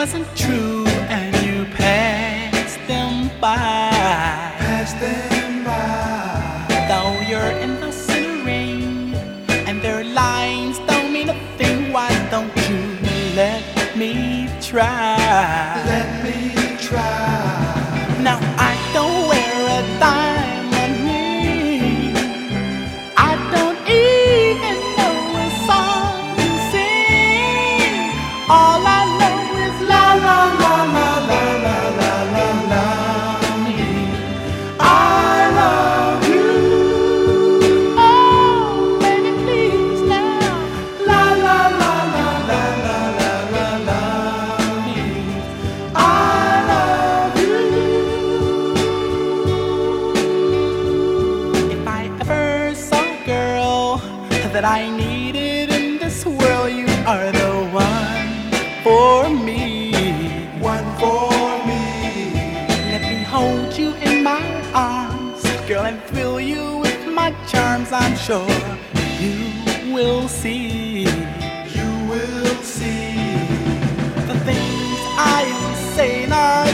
wasn't true and you passed them by. Pass them by. Though you're innocent in rain and their lines don't mean a thing, why don't you let me try? Let me try. Now I don't wear a diamond ring, I don't even know a song to sing. All I know is la la la la la la la la la. I love you. Oh, baby, please now. La la la la la la la la la. I love you. If I ever saw a girl that I needed in this world, you are the one for me. One for me. Let me hold you in my arms, girl, and fill you with my charms. I'm sure you will see. You will see. The things I am saying are